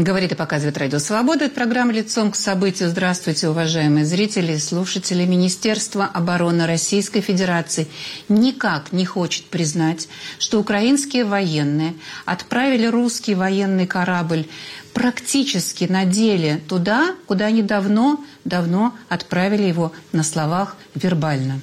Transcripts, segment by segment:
Говорит и показывает Радио Свобода. Это программа «Лицом к событию». Здравствуйте, уважаемые зрители и слушатели. Министерство обороны Российской Федерации никак не хочет признать, что украинские военные отправили русский военный корабль практически на деле туда, куда они давно отправили его на словах вербально.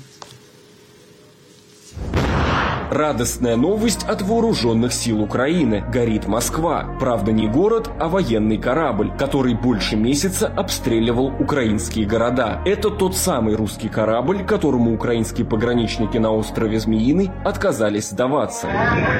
Радостная новость от вооруженных сил Украины. Горит Москва. Правда, не город, а военный корабль, который больше месяца обстреливал украинские города. Это тот самый русский корабль, которому украинские пограничники на острове Змеиный отказались сдаваться.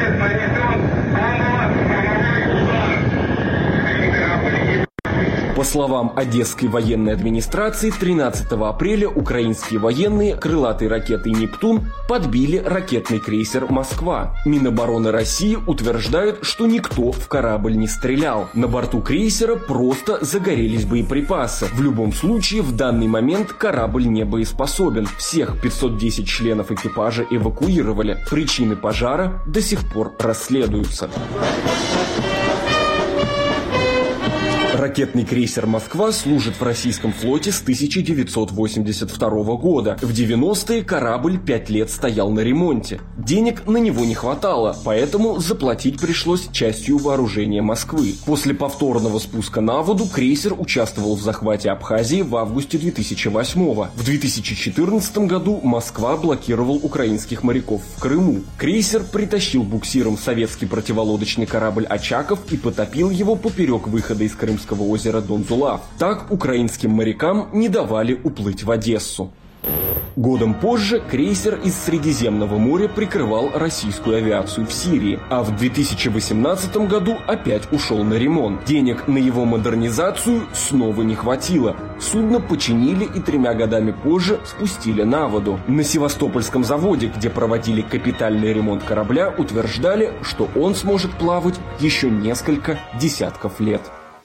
По словам Одесской военной администрации, 13 апреля украинские военные крылатой ракетой «Нептун» подбили ракетный крейсер «Москва». Минобороны России утверждают, что никто в корабль не стрелял. На борту крейсера просто загорелись боеприпасы. В любом случае, в данный момент корабль не боеспособен. Всех 510 членов экипажа эвакуировали. Причины пожара до сих пор расследуются. Ракетный крейсер «Москва» служит в российском флоте с 1982 года. В 90-е корабль 5 лет стоял на ремонте. Денег на него не хватало, поэтому заплатить пришлось частью вооружения Москвы. После повторного спуска на воду крейсер участвовал в захвате Абхазии в августе 2008-го. В 2014 году Москва блокировал украинских моряков в Крыму. Крейсер притащил буксиром советский противолодочный корабль «Очаков» и потопил его поперек выхода из Крымского озера Дон-Зулав. Так украинским морякам не давали уплыть в Одессу. Годом позже крейсер из Средиземного моря прикрывал российскую авиацию в Сирии, а в 2018 году опять ушел на ремонт. Денег на его модернизацию снова не хватило. Судно починили и 3 годами позже спустили на воду. На Севастопольском заводе, где проводили капитальный ремонт корабля, утверждали, что он сможет плавать еще несколько десятков лет.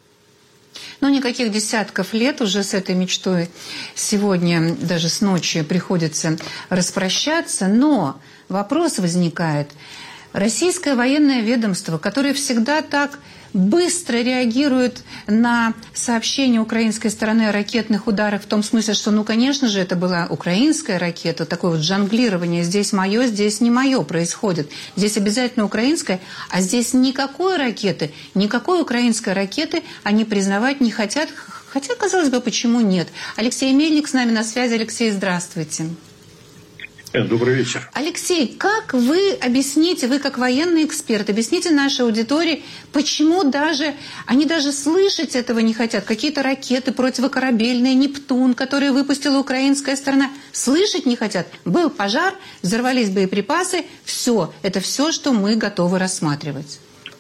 Но никаких десятков лет уже с этой мечтой сегодня, даже с ночи, приходится распрощаться. Но вопрос возникает. Российское военное ведомство, которое всегда так быстро реагирует на сообщения украинской стороны о ракетных ударах, в том смысле, что, конечно же, это была украинская ракета, такое вот жонглирование, здесь мое, здесь не мое происходит. Здесь обязательно украинская, а здесь никакой украинской ракеты они признавать не хотят. Хотя, казалось бы, почему нет? Алексей Мельник с нами на связи. Алексей, здравствуйте. Добрый вечер. Алексей, как вы объясните, вы как военный эксперт, объясните нашей аудитории, почему они даже слышать этого не хотят? Какие-то ракеты противокорабельные, «Нептун», которые выпустила украинская сторона, слышать не хотят. Был пожар, взорвались боеприпасы, это все, что мы готовы рассматривать.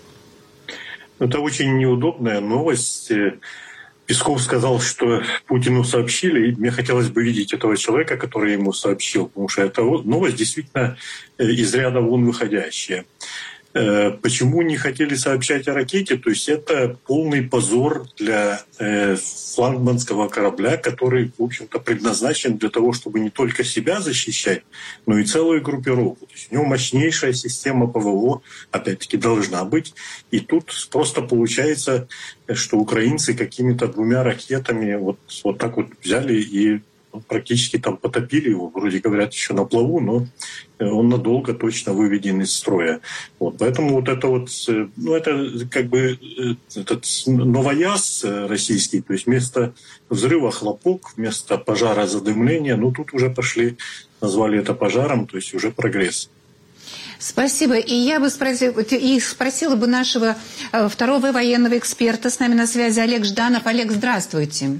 Это очень неудобная новость. Песков сказал, что Путину сообщили, и мне хотелось бы видеть этого человека, который ему сообщил, потому что эта новость действительно из ряда вон выходящая. Почему не хотели сообщать о ракете? То есть это полный позор для флагманского корабля, который, в общем-то, предназначен для того, чтобы не только себя защищать, но и целую группировку. То есть у него мощнейшая система ПВО, опять-таки, должна быть. И тут просто получается, что украинцы какими-то 2 ракетами вот так вот взяли и практически там потопили его, вроде говорят, еще на плаву, но он надолго точно выведен из строя. Поэтому это как бы этот новояз российский, то есть вместо взрыва хлопок, вместо пожара задымление, тут уже назвали это пожаром, то есть уже прогресс. Спасибо. И я бы спросила бы нашего второго военного эксперта, с нами на связи Олег Жданов. Олег, здравствуйте.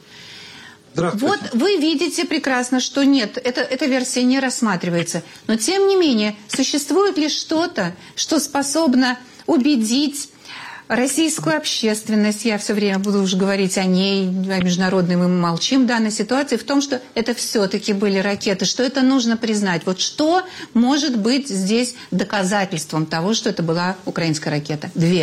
Вот вы видите прекрасно, что нет, эта версия не рассматривается. Но тем не менее, существует ли что-то, что способно убедить российскую общественность, я все время буду уже говорить о ней, о международной, мы молчим в данной ситуации, в том, что это все-таки были ракеты, что это нужно признать. Вот что может быть здесь доказательством того, что это была украинская ракета? 2.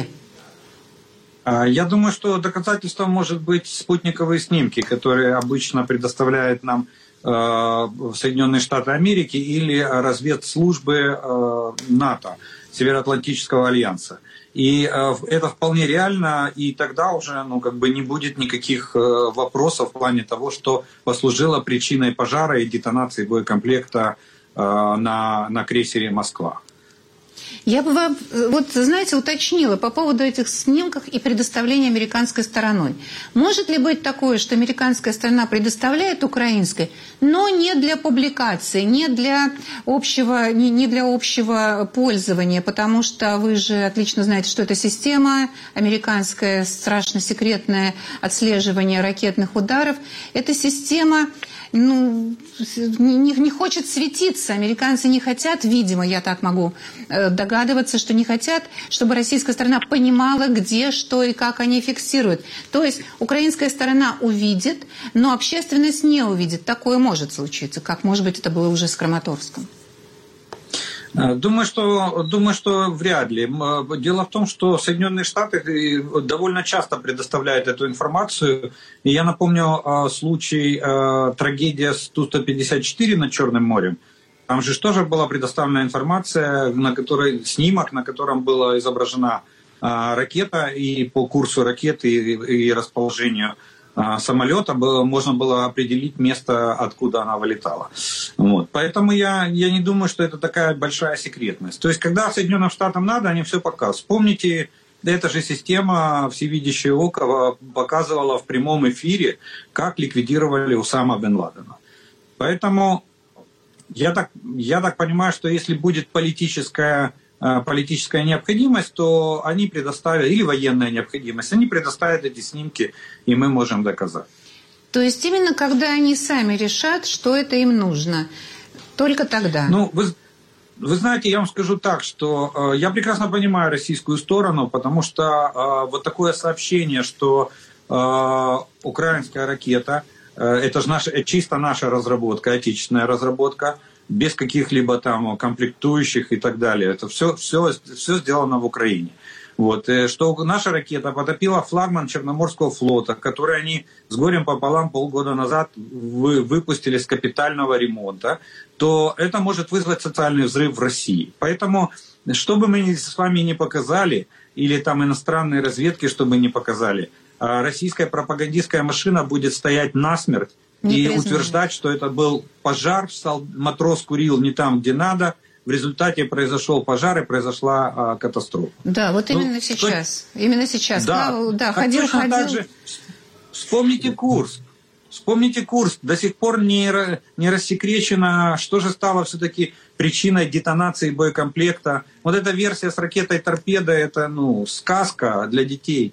Я думаю, что доказательством может быть спутниковые снимки, которые обычно предоставляют нам Соединенные Штаты Америки или разведслужбы НАТО, Североатлантического альянса. И это вполне реально, и тогда уже не будет никаких вопросов в плане того, что послужило причиной пожара и детонации боекомплекта на крейсере «Москва». Я бы вам, уточнила по поводу этих снимков и предоставления американской стороной. Может ли быть такое, что американская сторона предоставляет украинской, но не для публикации, не для общего пользования, потому что вы же отлично знаете, что это система американская, страшно секретное отслеживание ракетных ударов. Эта система не хочет светиться. Американцы не хотят, видимо, я так могу догадываться, что не хотят, чтобы российская сторона понимала, где, что и как они фиксируют. То есть украинская сторона увидит, но общественность не увидит. Такое может случиться, как, может быть, это было уже с Краматорском. Думаю, что вряд ли. Дело в том, что Соединенные Штаты довольно часто предоставляют эту информацию. И я напомню случай трагедия с Ту-154 над Черным морем. Там же тоже была предоставлена информация, снимок, на котором была изображена ракета, и по курсу ракеты и расположению самолета можно было определить место, откуда она вылетала. Вот. Поэтому я не думаю, что это такая большая секретность. То есть, когда Соединенным Штатам надо, они все показывают. Вспомните, эта же система «Всевидящее око» показывала в прямом эфире, как ликвидировали Усама бен Ладена. Поэтому я так понимаю, что если будет политическая необходимость, то они предоставят, или военная необходимость, они предоставят эти снимки, и мы можем доказать. То есть именно когда они сами решат, что это им нужно, только тогда? Вы знаете, я вам скажу так, что я прекрасно понимаю российскую сторону, потому что вот такое сообщение, что украинская ракета, это же чисто наша разработка, отечественная разработка, без каких-либо там комплектующих и так далее. Это все сделано в Украине. Вот. Что наша ракета потопила флагман Черноморского флота, который они с горем пополам полгода назад выпустили с капитального ремонта, то это может вызвать социальный взрыв в России. Поэтому, что бы мы с вами не показали, или там иностранные разведки, что бы не показали, российская пропагандистская машина будет стоять насмерть, и утверждать, что это был пожар, матрос курил не там, где надо, в результате произошел пожар и произошла катастрофа. Да, вот именно сейчас. Именно сейчас. Да, ходил. Также вспомните Курск. До сих пор не рассекречено, что же стало все-таки причиной детонации боекомплекта. Вот эта версия с ракетой-торпедой, это сказка для детей.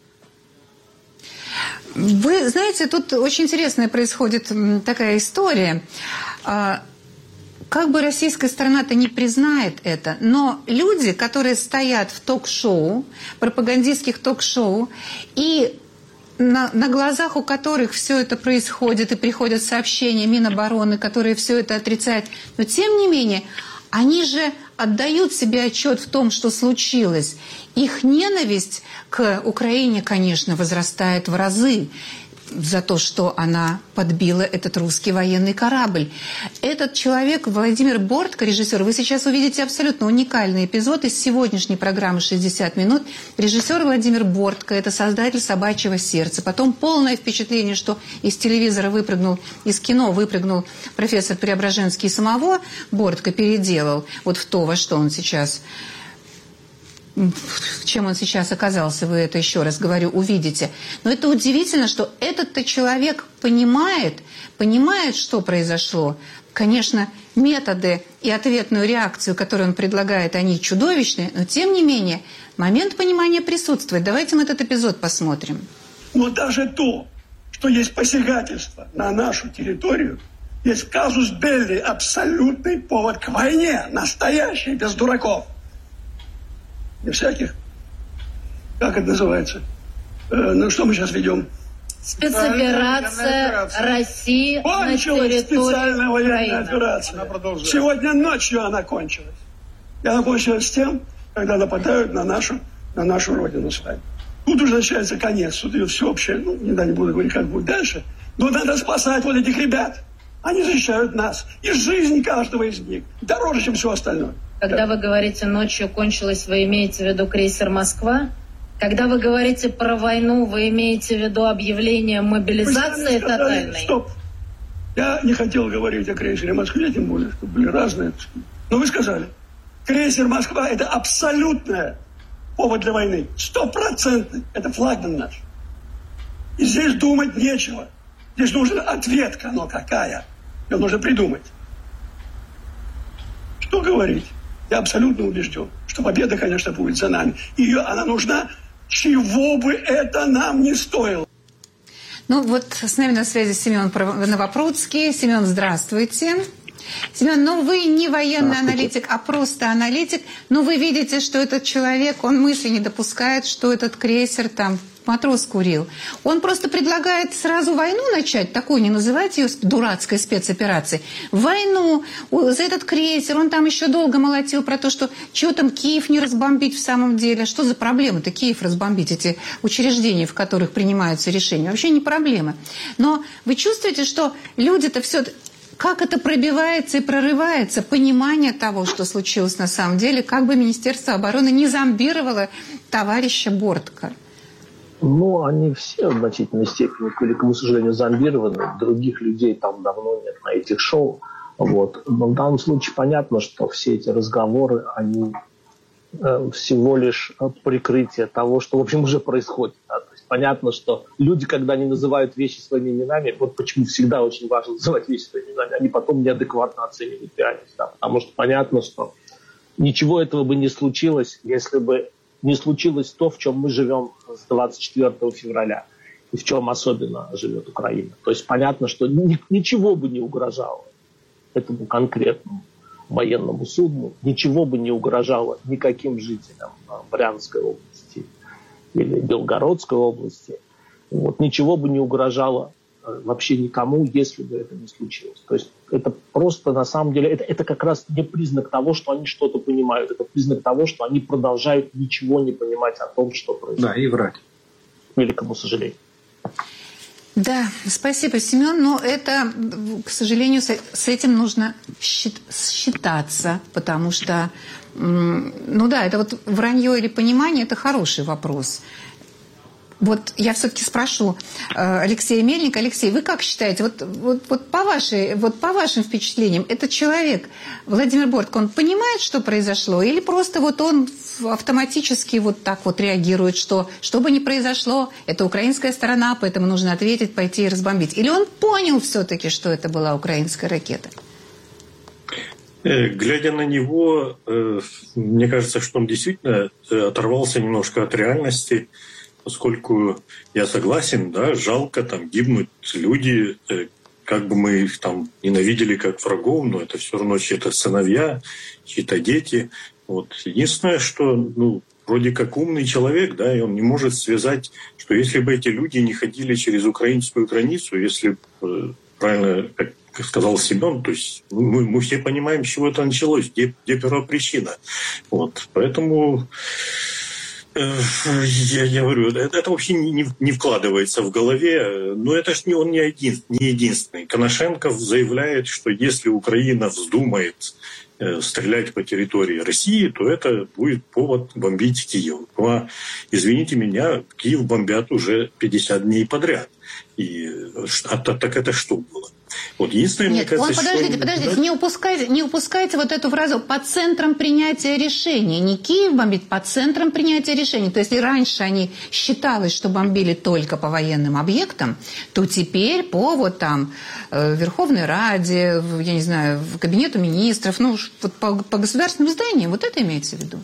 Вы знаете, тут очень интересная происходит такая история. Как бы российская сторона-то не признает это, но люди, которые стоят в ток-шоу, пропагандистских ток-шоу, и на глазах у которых все это происходит, и приходят сообщения Минобороны, которые все это отрицают, но тем не менее, они же отдают себе отчет в том, что случилось. Их ненависть к Украине, конечно, возрастает в разы за то, что она подбила этот русский военный корабль. Этот человек, Владимир Бортко, режиссер, вы сейчас увидите абсолютно уникальный эпизод из сегодняшней программы «60 минут». Режиссер Владимир Бортко – это создатель «Собачьего сердца». Потом полное впечатление, что из телевизора из кино выпрыгнул профессор Преображенский, и самого Бортко переделал вот в то, во что он сейчас... Чем он сейчас оказался, вы это, еще раз говорю, увидите. Но это удивительно, что этот-то человек понимает, что произошло. Конечно, методы и ответную реакцию, которую он предлагает, они чудовищные, но тем не менее, момент понимания присутствует. Давайте мы этот эпизод посмотрим. Но даже то, что есть посягательство на нашу территорию, есть казус белли, абсолютный повод к войне, настоящий, без дураков. Не всяких. Как это называется? Что мы сейчас ведем? Спецоперация России на территории специальная военная Украины. операция. Сегодня ночью она кончилась. И она кончилась тем, когда нападают на нашу родину с вами. Тут уже начинается конец. Тут идет всеобщее. Не буду говорить, как будет дальше. Но надо спасать вот этих ребят. Они защищают нас. И жизнь каждого из них. Дороже, чем все остальное. Когда вы говорите «ночью кончилось», вы имеете в виду крейсер «Москва»? Когда вы говорите про войну, вы имеете в виду объявление мобилизации тотальной? Стоп. Я не хотел говорить о крейсере «Москве», тем более, что были разные. Но вы сказали, крейсер «Москва» — это абсолютный повод для войны. 100%. Это флагман наш. И здесь думать нечего. Здесь нужен ответка, но какая? Ее нужно придумать. Что говорить? Я абсолютно убежден, что победа, конечно, будет за нами. Она нужна, чего бы это нам не стоило. Ну вот с нами на связи Семен Новопрудский. Семен, здравствуйте. Семен, ну вы не военный аналитик, а просто аналитик. Но вы видите, что этот человек, он мысли не допускает, что этот крейсер там матрос курил. Он просто предлагает сразу войну начать, такую, не называйте ее дурацкой спецоперацией. Войну за этот крейсер, он там еще долго молотил про то, что чего там Киев не разбомбить в самом деле. Что за проблема-то Киев разбомбить, эти учреждения, в которых принимаются решения? Вообще не проблема. Но вы чувствуете, что люди-то все... Как это пробивается и прорывается понимание того, что случилось на самом деле, как бы Министерство обороны не зомбировало товарища Бортко? Ну, они все в значительной степени, к великому сожалению, зомбированы. Других людей там давно нет на этих шоу. Вот. Но в данном случае понятно, что все эти разговоры, они всего лишь прикрытие того, что, в общем, уже происходит. Да? То есть понятно, что люди, когда они называют вещи своими именами, вот почему всегда очень важно называть вещи своими именами, они потом неадекватно оценивают реальность. Да? Потому что понятно, что ничего этого бы не случилось, если бы не случилось то, в чем мы живем с 24 февраля, и в чем особенно живет Украина. То есть понятно, что ничего бы не угрожало этому конкретному военному судну, ничего бы не угрожало никаким жителям Брянской области или Белгородской области. Вот, ничего бы не угрожало вообще никому, если бы это не случилось. То есть это просто, на самом деле, это как раз не признак того, что они что-то понимают. Это признак того, что они продолжают ничего не понимать о том, что происходит. Да, и врать. К великому сожалению. Да, спасибо, Семен. Но это, к сожалению, с этим нужно считаться, потому что, ну да, это вот вранье или понимание – это хороший вопрос. Вот я все-таки спрошу Алексея Мельника. Алексей, вы как считаете, вот по вашим впечатлениям, этот человек, Владимир Бортко, он понимает, что произошло, или просто вот он автоматически вот так вот реагирует, что бы ни произошло, это украинская сторона, поэтому нужно ответить, пойти и разбомбить? Или он понял все-таки, что это была украинская ракета? Глядя на него, мне кажется, что он действительно оторвался немножко от реальности, поскольку я согласен, да, жалко, там гибнут люди, как бы мы их там ненавидели как врагов, но это все равно чьи-то сыновья, чьи-то дети. Вот. Единственное, что, вроде как умный человек, да, и он не может связать, что если бы эти люди не ходили через украинскую границу, если правильно, как сказал Семен, то есть мы все понимаем, с чего это началось, где первопричина. Вот. Поэтому... Я говорю, это вообще не вкладывается в голове, но это ж он не единственный. Коношенков заявляет, что если Украина вздумает стрелять по территории России, то это будет повод бомбить Киев. Но, извините меня, Киев бомбят уже 50 дней подряд. Так это что было? Вот единственное, нет, мне кажется, подождите, да? не упускайте вот эту фразу «по центрам принятия решений». Не Киев бомбит, по центрам принятия решений. То есть, если раньше они считалось, что бомбили только по военным объектам, то теперь по вот там Верховной Раде, я не знаю, Кабинету министров, вот по государственным зданиям, вот это имеется в виду?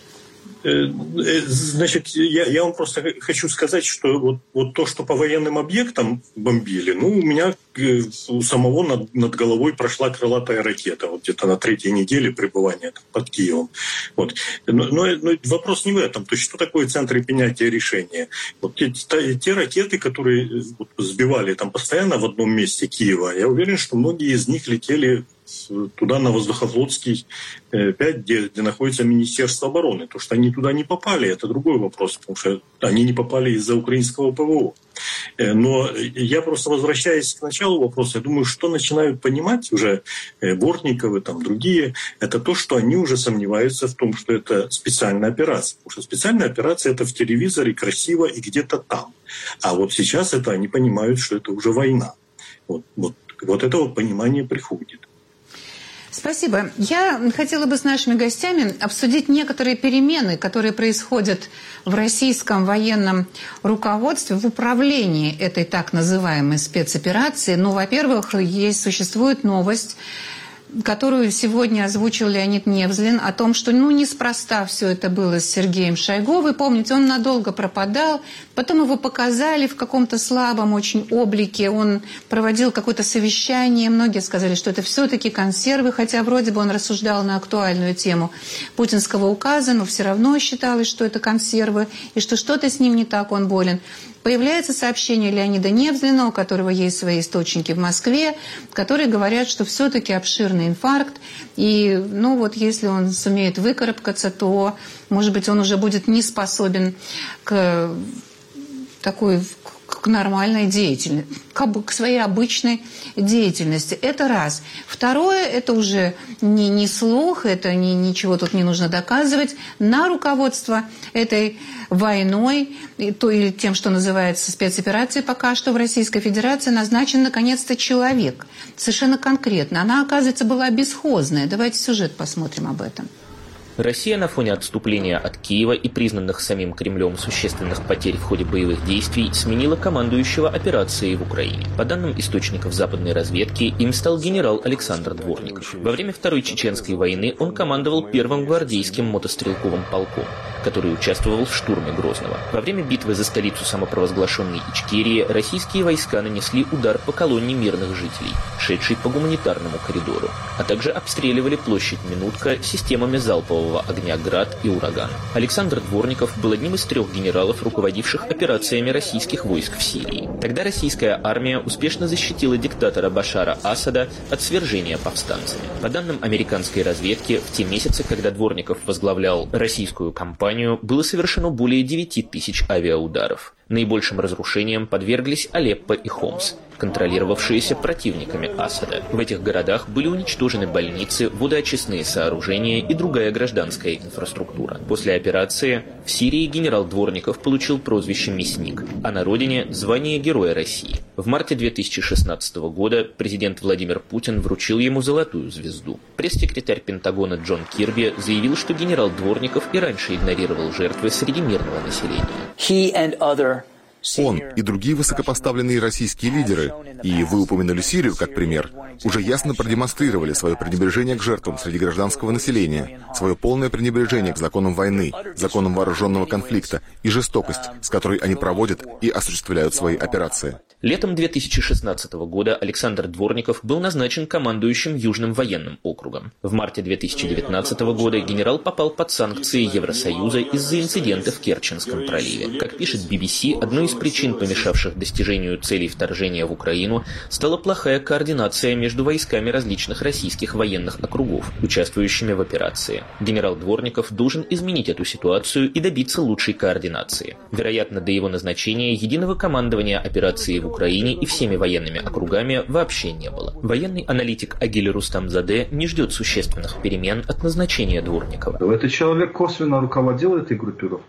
Значит, я вам просто хочу сказать, что вот то, что по военным объектам бомбили, у меня у самого над головой прошла крылатая ракета, вот где-то на 3-й неделе пребывания под Киевом. Вот. Но вопрос не в этом. То есть, что такое центры принятия решения? Вот те ракеты, которые сбивали там постоянно в одном месте Киева, я уверен, что многие из них летели туда, на Воздухофлотский 5, где находится Министерство обороны. То, что они туда не попали, это другой вопрос, потому что они не попали из-за украинского ПВО. Но я просто, возвращаясь к началу вопроса, я думаю, что начинают понимать уже Бортниковы, там другие, это то, что они уже сомневаются в том, что это специальная операция. Потому что специальная операция — это в телевизоре, красиво и где-то там. А вот сейчас это они понимают, что это уже война. Вот это вот понимание приходит. Спасибо. Я хотела бы с нашими гостями обсудить некоторые перемены, которые происходят в российском военном руководстве, в управлении этой так называемой спецоперации. Ну, во-первых, существует новость, которую сегодня озвучил Леонид Невзлин, о том, что неспроста все это было с Сергеем Шойгу. Вы помните, он надолго пропадал, потом его показали в каком-то слабом очень облике, он проводил какое-то совещание, многие сказали, что это все-таки консервы, хотя вроде бы он рассуждал на актуальную тему путинского указа, но все равно считалось, что это консервы, и что что-то с ним не так, он болен. Появляется сообщение Леонида Невзлина, у которого есть свои источники в Москве, которые говорят, что все-таки обширный инфаркт. И, если он сумеет выкарабкаться, то, может быть, он уже будет не способен к нормальной деятельности, к своей обычной деятельности. Это раз. Второе, это уже не слух, это ничего тут не нужно доказывать. На руководство этой войной, или тем, что называется спецоперацией, пока что в Российской Федерации назначен наконец-то человек. Совершенно конкретно. Она, оказывается, была бесхозная. Давайте сюжет посмотрим об этом. Россия на фоне отступления от Киева и признанных самим Кремлем существенных потерь в ходе боевых действий сменила командующего операцией в Украине. По данным источников западной разведки, им стал генерал Александр Дворников. Во время Второй Чеченской войны он командовал первым гвардейским мотострелковым полком, который участвовал в штурме Грозного. Во время битвы за столицу самопровозглашенной Ичкерии российские войска нанесли удар по колонне мирных жителей, шедшей по гуманитарному коридору, а также обстреливали площадь Минутка системами залпового огня «Град» и «Ураган». Александр Дворников был одним из 3 генералов, руководивших операциями российских войск в Сирии. Тогда российская армия успешно защитила диктатора Башара Асада от свержения повстанцами. По данным американской разведки, в те месяцы, когда Дворников возглавлял российскую кампанию, было совершено более 9000 авиаударов. Наибольшим разрушением подверглись Алеппо и Хомс, контролировавшиеся противниками Асада. В этих городах были уничтожены больницы, водоочистные сооружения и другая гражданская инфраструктура. После операции в Сирии генерал Дворников получил прозвище «Мясник», а на родине – звание Героя России. В марте 2016 года президент Владимир Путин вручил ему золотую звезду. Пресс-секретарь Пентагона Джон Кирби заявил, что генерал Дворников и раньше игнорировал жертвы среди мирного населения. Он и другие высокопоставленные российские лидеры, и вы упомянули Сирию как пример, уже ясно продемонстрировали свое пренебрежение к жертвам среди гражданского населения, свое полное пренебрежение к законам войны, законам вооруженного конфликта и жестокость, с которой они проводят и осуществляют свои операции. Летом 2016 года Александр Дворников был назначен командующим Южным военным округом. В марте 2019 года генерал попал под санкции Евросоюза из-за инцидента в Керченском проливе. Как пишет BBC, одной из причин, помешавших достижению целей вторжения в Украину, стала плохая координация между войсками различных российских военных округов, участвующими в операции. Генерал Дворников должен изменить эту ситуацию и добиться лучшей координации. Вероятно, до его назначения единого командования операции в Украине и всеми военными округами вообще не было. Военный аналитик Агиль Рустамзаде не ждет существенных перемен от назначения Дворникова. Этот человек косвенно руководил этой группировкой.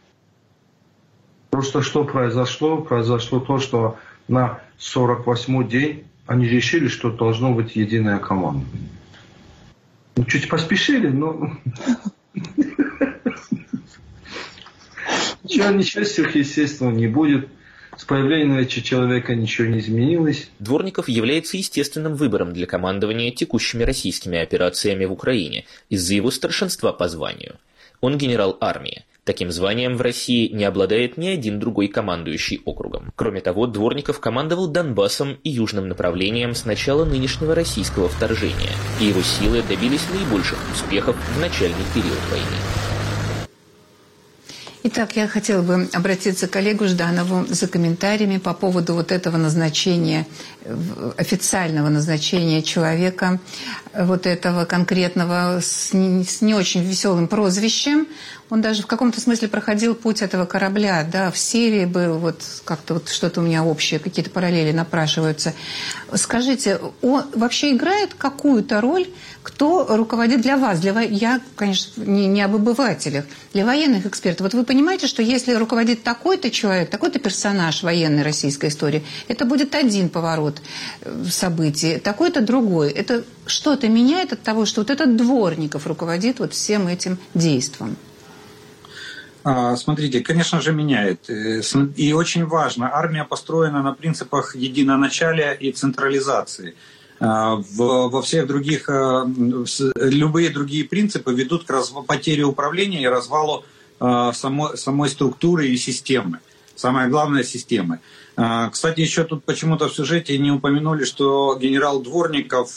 Просто что произошло? Произошло то, что на 48-й день они решили, что должно быть единая команда. Чуть поспешили, но... Ничего сверхъестественного не будет. С появлением этого человека ничего не изменилось. Дворников является естественным выбором для командования текущими российскими операциями в Украине из-за его старшинства по званию. Он генерал армии. Таким званием в России не обладает ни один другой командующий округом. Кроме того, Дворников командовал Донбассом и южным направлением с начала нынешнего российского вторжения, и его силы добились наибольших успехов в начальный период войны. Итак, я хотела бы обратиться к Олегу Жданову за комментариями по поводу вот этого назначения, официального назначения человека, вот этого конкретного с не очень веселым прозвищем. Он даже в каком-то смысле проходил путь этого корабля, да, в Сирии был, вот как-то вот что-то у меня общее, какие-то параллели напрашиваются. Скажите, он вообще играет какую-то роль, кто руководит для вас? Я, конечно, не об обывателях, для военных экспертов. Вот вы понимаете, что если руководит такой-то человек, такой-то персонаж военной российской истории, это будет один поворот событий, такой-то другой. Это что-то меняет от того, что вот этот Дворников руководит вот всем этим действом? Смотрите, конечно же, меняет. И очень важно, армия построена на принципах единоначалия и централизации. Во всех других, любые другие принципы ведут к потере управления и развалу самой структуры и системы. Самое главное – системы. Кстати, еще тут почему-то в сюжете не упомянули, что генерал Дворников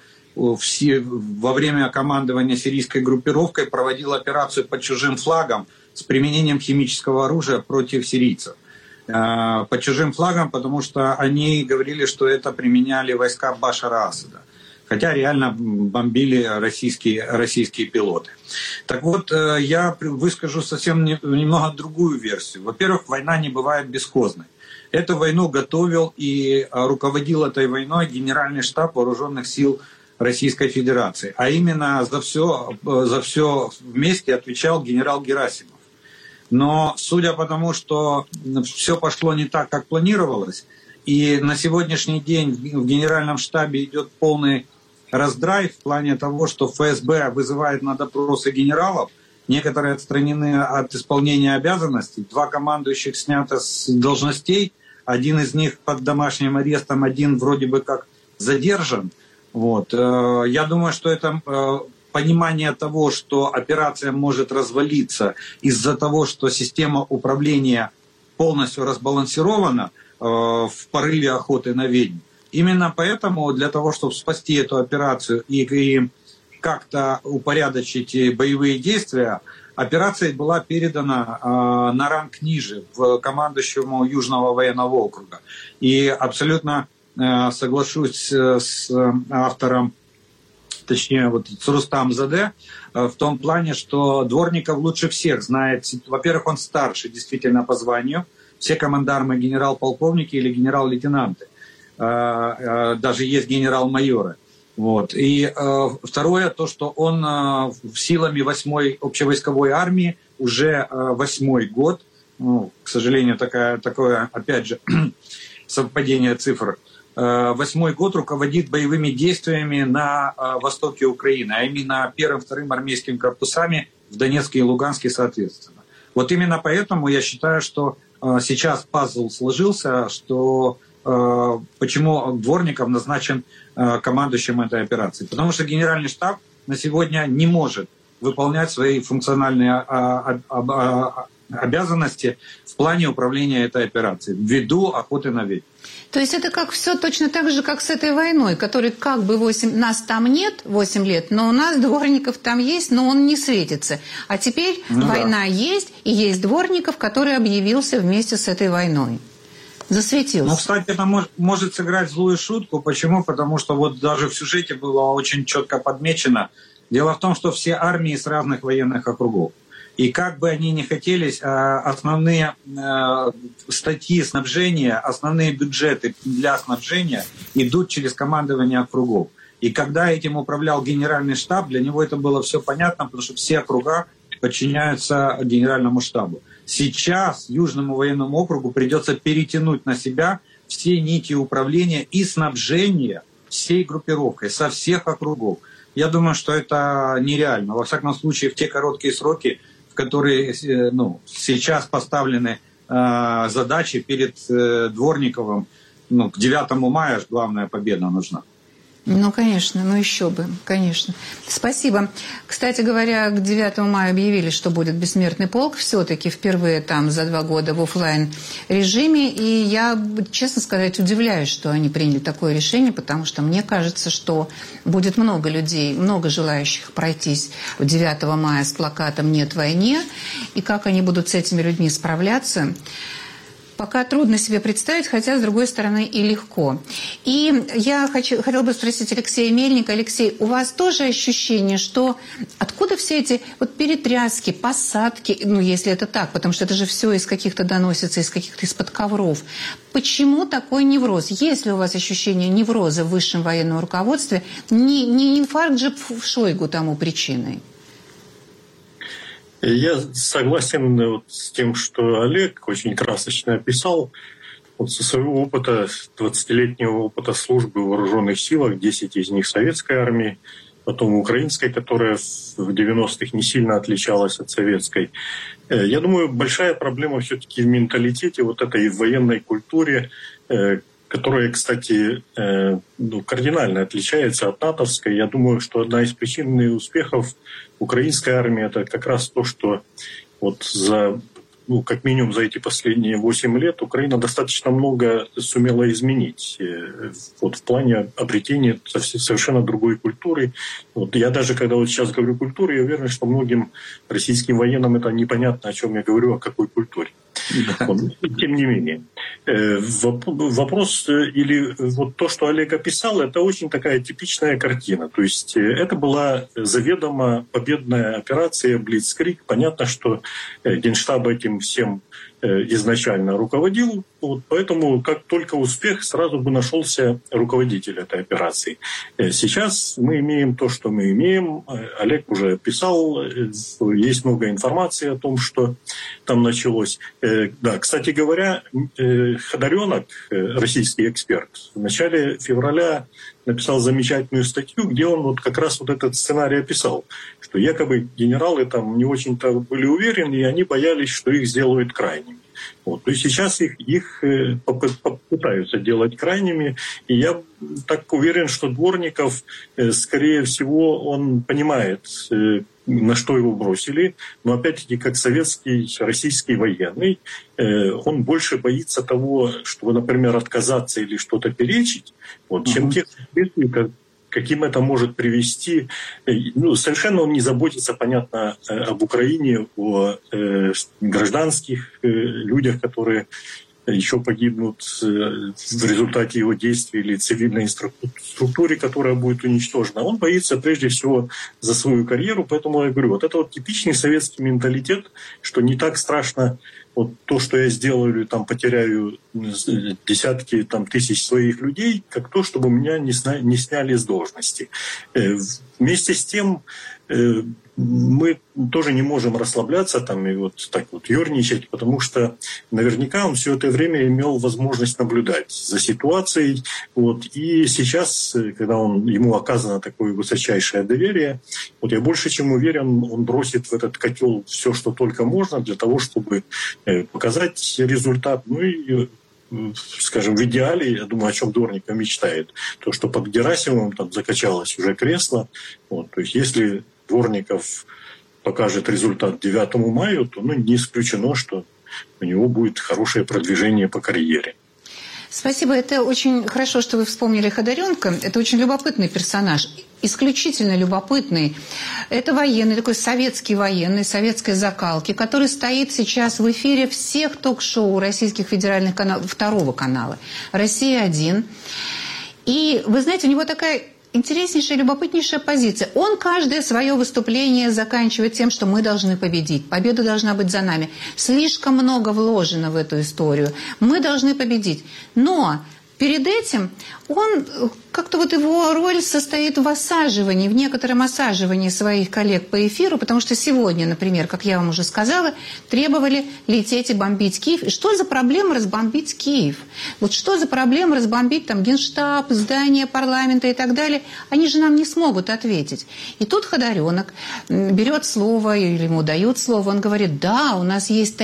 во время командования сирийской группировкой проводил операцию под чужим флагом с применением химического оружия против сирийцев. Под чужим флагом, потому что они говорили, что это применяли войска Башара Асада. Хотя реально бомбили российские пилоты. Так вот, я выскажу совсем немного другую версию. Во-первых, война не бывает бесхозной. Эту войну готовил и руководил этой войной Генеральный штаб Вооруженных сил Российской Федерации. А именно за все вместе отвечал генерал Герасимов. Но судя по тому, что все пошло не так, как планировалось, и на сегодняшний день в Генеральном штабе идет полный раздрай в плане того, что ФСБ вызывает на допросы генералов, некоторые отстранены от исполнения обязанностей, 2 командующих снято с должностей, один из них под домашним арестом, один вроде бы как задержан. Вот. Я думаю, что это понимание того, что операция может развалиться из-за того, что система управления полностью разбалансирована в порыве охоты на ведьм. Именно поэтому для того, чтобы спасти эту операцию и как-то упорядочить боевые действия, операция была передана на ранг ниже, в командующему Южного военного округа. И абсолютно соглашусь с автором, точнее, вот с Рустамзаде, в том плане, что Дворников лучше всех знает. Во-первых, он старше действительно по званию. Все командармы генерал-полковники или генерал-лейтенанты. Даже есть генерал-майоры. Вот. И второе, то, что он силами 8-й общевойсковой армии уже 8-й год, ну, к сожалению, такое, опять же, совпадение цифр, 8-й год руководит боевыми действиями на востоке Украины, а именно 1-м, 2-м армейскими корпусами в Донецке и Луганске соответственно. Вот именно поэтому я считаю, что сейчас пазл сложился, что почему Дворников назначен командующим этой операцией. Потому что Генеральный штаб на сегодня не может выполнять свои функциональные обязанности в плане управления этой операцией ввиду охоты на ведьм. То есть это как все точно так же, как с этой войной, которой как бы нас там нет 8 лет, но у нас Дворников там есть, но он не светится. А теперь война есть, и есть Дворников, который объявился вместе с этой войной. Засветился. Ну, кстати, это может сыграть злую шутку. Почему? Потому что вот даже в сюжете было очень четко подмечено. Дело в том, что все армии с разных военных округов. И как бы они ни хотели, основные статьи снабжения, основные бюджеты для снабжения идут через командование округов. И когда этим управлял Генеральный штаб, для него это было все понятно, потому что все округа подчиняются Генеральному штабу. Сейчас Южному военному округу придется перетянуть на себя все нити управления и снабжения всей группировкой со всех округов. Я думаю, что это нереально. Во всяком случае, в те короткие сроки, в которые сейчас поставлены задачи перед Дворниковым, к 9 мая главная победа нужна. Ну, конечно, ну еще бы, конечно. Спасибо. Кстати говоря, к 9 мая объявили, что будет бессмертный полк, все-таки впервые там за 2 года в офлайн режиме, и я, честно сказать, удивляюсь, что они приняли такое решение, потому что мне кажется, что будет много людей, много желающих пройтись 9 мая с плакатом «Нет войне», и как они будут с этими людьми справляться, пока трудно себе представить, хотя, с другой стороны, и легко. И я хотела бы спросить Алексея Мельника. Алексей, у вас тоже ощущение, что откуда все эти вот перетряски, посадки, ну, если это так, потому что это же все из каких-то доносится, из-под ковров. Почему такой невроз? Есть ли у вас ощущение невроза в высшем военном руководстве? Не инфаркт же в Шойгу тому причиной? Я согласен вот с тем, что Олег очень красочно описал. Вот со своего опыта, 20-летнего опыта службы в вооруженных силах, 10 из них советской армии, потом украинской, которая в 90-х не сильно отличалась от советской. Я думаю, большая проблема все-таки в менталитете, вот этой военной культуре, которая, кстати, кардинально отличается от натовской. Я думаю, что одна из причин успехов украинской армии – это как раз то, что вот как минимум за эти последние 8 лет Украина достаточно много сумела изменить вот в плане обретения совершенно другой культуры. Вот я даже, когда вот сейчас говорю культуру, я уверен, что многим российским военным это непонятно, о чем я говорю, о какой культуре. Да. Вот. Тем не менее, вопрос или вот то, что Олег описал, это очень такая типичная картина. То есть это была заведомо победная операция «Блицкриг». Понятно, что Генштаб этим всем изначально руководил, вот, поэтому как только успех, сразу бы нашелся руководитель этой операции. Сейчас мы имеем то, что мы имеем. Олег уже писал, есть много информации о том, что там началось. Да, кстати говоря, Ходоренок, российский эксперт, в начале февраля написал замечательную статью, где он вот как раз вот этот сценарий описал, что якобы генералы там не очень-то были уверены, и они боялись, что их сделают крайними. Вот. То есть сейчас их попытаются делать крайними, и я так уверен, что Дворников, скорее всего, он понимает, на что его бросили, но опять-таки как советский, российский военный, он больше боится того, чтобы, например, отказаться или что-то перечить, вот, чем тех последствий, каким это может привести. Совершенно он не заботится, понятно, об Украине, о гражданских людях, которые еще погибнут в результате его действий, или цивильной структуре, которая будет уничтожена. Он боится прежде всего за свою карьеру, поэтому я говорю, вот это вот типичный советский менталитет, что не так страшно вот то, что я сделаю, там потеряю десятки тысяч своих людей, как то, чтобы меня не сняли с должности. Вместе с тем мы тоже не можем расслабляться там и вот так вот ерничать, потому что наверняка он все это время имел возможность наблюдать за ситуацией. Вот, и сейчас, когда ему оказано такое высочайшее доверие, вот я больше чем уверен, он бросит в этот котел все, что только можно, для того, чтобы показать результат. Ну и, скажем, в идеале, я думаю, о чем Дворников мечтает, то, что под Герасимовым там закачалось уже кресло. Вот, то есть если Дворников покажет результат 9 мая, то не исключено, что у него будет хорошее продвижение по карьере. Спасибо. Это очень хорошо, что вы вспомнили Ходоренка. Это очень любопытный персонаж. Исключительно любопытный. Это военный, такой советский военный, советской закалки, который стоит сейчас в эфире всех ток-шоу российских федеральных каналов, 2 канала, «Россия-1». И, вы знаете, у него такая интереснейшая, любопытнейшая позиция. Он каждое свое выступление заканчивает тем, что мы должны победить. Победа должна быть за нами. Слишком много вложено в эту историю. Мы должны победить. Но перед этим он, как-то вот его роль состоит в осаживании, в некотором осаживании своих коллег по эфиру, потому что сегодня, например, как я вам уже сказала, требовали лететь и бомбить Киев. И что за проблема разбомбить Киев? Вот что за проблема разбомбить там Генштаб, здание парламента и так далее? Они же нам не смогут ответить. И тут Ходоренок берет слово, или ему дают слово, он говорит, да, у нас есть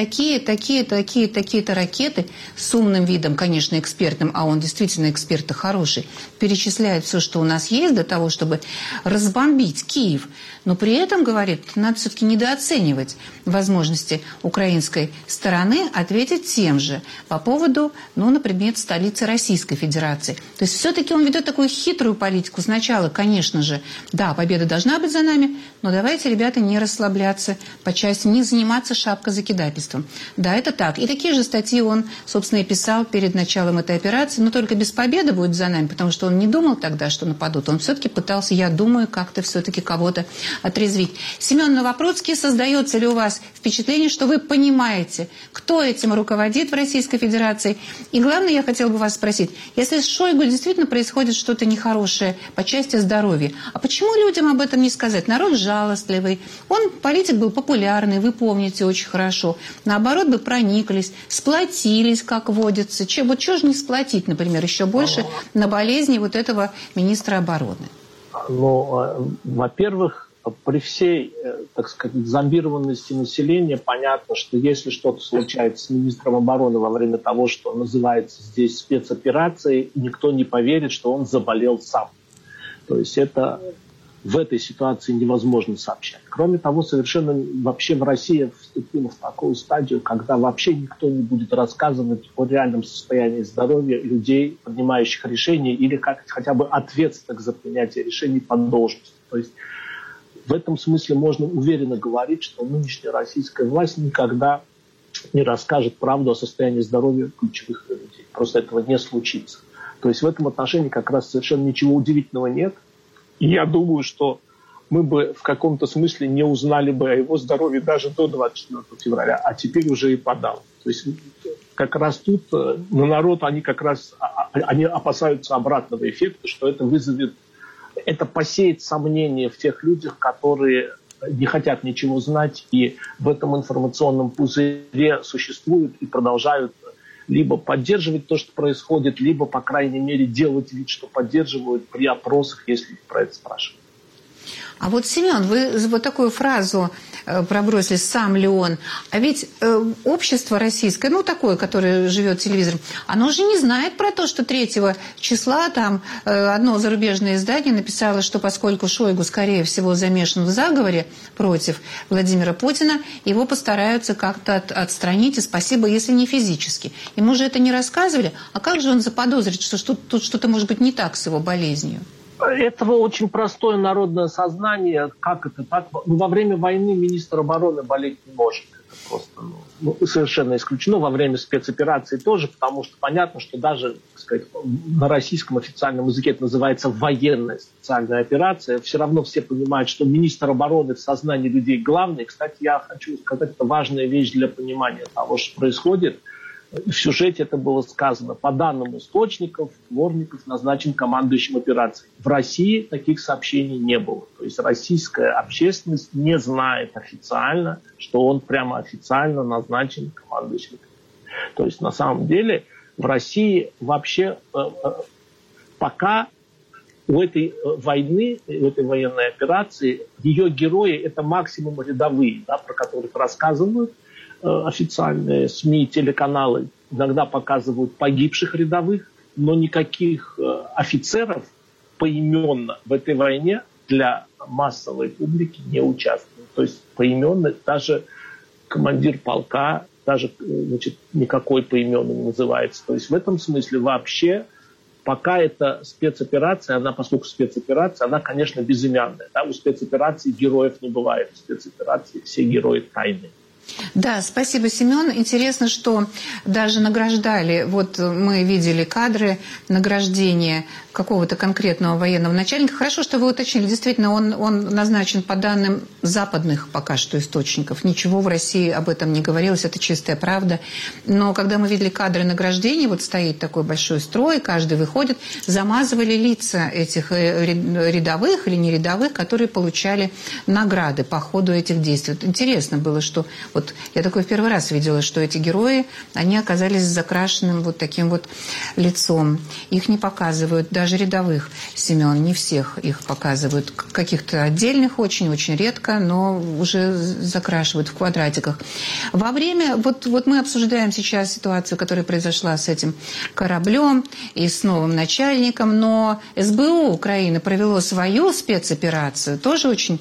такие-то ракеты, с умным видом, конечно, экспертным, а он действительно эксперт-то хороший, перечисляет перечисляет все, что у нас есть, для того, чтобы разбомбить Киев. Но при этом, говорит, надо все-таки недооценивать возможности украинской стороны ответить тем же по поводу, например, столицы Российской Федерации. То есть все-таки он ведет такую хитрую политику. Сначала, конечно же, да, победа должна быть за нами, но давайте, ребята, не расслабляться по части, не заниматься шапкозакидательством. Да, это так. И такие же статьи он, собственно, и писал перед началом этой операции, но только без победы будет за нами, потому что он не думал тогда, что нападут. Он все-таки пытался, я думаю, как-то все-таки кого-то отрезвить. Семен Новопроцкий, создается ли у вас впечатление, что вы понимаете, кто этим руководит в Российской Федерации? И главное, я хотела бы вас спросить, если с Шойгу действительно происходит что-то нехорошее по части здоровья, а почему людям об этом не сказать? Народ жалостливый, он, политик был популярный, вы помните очень хорошо. Наоборот, бы прониклись, сплотились, как водится. Вот чего же не сплотить, например, еще больше на болезни вот этого министра обороны? Во-первых, при всей, так сказать, зомбированности населения понятно, что если что-то случается с министром обороны во время того, что называется здесь спецоперацией, никто не поверит, что он заболел сам. То есть это в этой ситуации невозможно сообщать. Кроме того, совершенно вообще в России вступила в такую стадию, когда вообще никто не будет рассказывать о реальном состоянии здоровья людей, принимающих решения, или хотя бы ответственных за принятие решений по должности. То есть в этом смысле можно уверенно говорить, что нынешняя российская власть никогда не расскажет правду о состоянии здоровья ключевых людей. Просто этого не случится. То есть в этом отношении как раз совершенно ничего удивительного нет. И я думаю, что мы бы в каком-то смысле не узнали бы о его здоровье даже до 24 февраля, а теперь уже и подал. То есть как раз тут на народ они опасаются обратного эффекта, что это посеет сомнения в тех людях, которые не хотят ничего знать и в этом информационном пузыре существуют и продолжают либо поддерживать то, что происходит, либо, по крайней мере, делать вид, что поддерживают при опросах, если их про это спрашивают. А вот, Семен, вы вот такую фразу пробросили, сам ли он. А ведь общество российское, такое, которое живет телевизором, оно же не знает про то, что 3 числа там одно зарубежное издание написало, что поскольку Шойгу, скорее всего, замешан в заговоре против Владимира Путина, его постараются как-то отстранить, и спасибо, если не физически. Ему же это не рассказывали. А как же он заподозрит, что тут что-то может быть не так с его болезнью? Этого очень простое народное сознание. Как это так? Во время войны министр обороны болеть не может. Это просто совершенно исключено. Во время спецоперации тоже, потому что понятно, что даже, так сказать, на российском официальном языке это называется военная специальная операция. Все равно все понимают, что министр обороны в сознании людей главный. Кстати, я хочу сказать, это важная вещь для понимания того, что происходит. В сюжете это было сказано. По данным источников, Дворников назначен командующим операцией. В России таких сообщений не было. То есть российская общественность не знает официально, что он прямо официально назначен командующим операцией. То есть на самом деле в России вообще пока у этой войны, у этой военной операции, ее герои – это максимум рядовые, про которых рассказывают официальные СМИ, телеканалы. Иногда показывают погибших рядовых, но никаких офицеров поименно в этой войне для массовой публики не участвуют. То есть поименно даже командир полка, даже никакой поименно не называется. То есть в этом смысле вообще пока это спецоперация, поскольку спецоперация, она, конечно, безымянная. У спецоперации героев не бывает. В спецоперации все герои тайны. Да, спасибо, Семен. Интересно, что даже награждали, вот мы видели кадры награждения какого-то конкретного военного начальника. Хорошо, что вы уточнили. Действительно, он назначен по данным западных пока что источников. Ничего в России об этом не говорилось, это чистая правда. Но когда мы видели кадры награждения, вот стоит такой большой строй, каждый выходит, замазывали лица этих рядовых или не рядовых, которые получали награды по ходу этих действий. Интересно было, что Вот я такое в первый раз видела, что эти герои, они оказались с закрашенным вот таким вот лицом. Их не показывают, даже рядовых Семен, не всех их показывают. Каких-то отдельных очень редко, но уже закрашивают в квадратиках. Во время, вот мы обсуждаем сейчас ситуацию, которая произошла с этим кораблем и с новым начальником, но СБУ Украины провело свою спецоперацию, тоже очень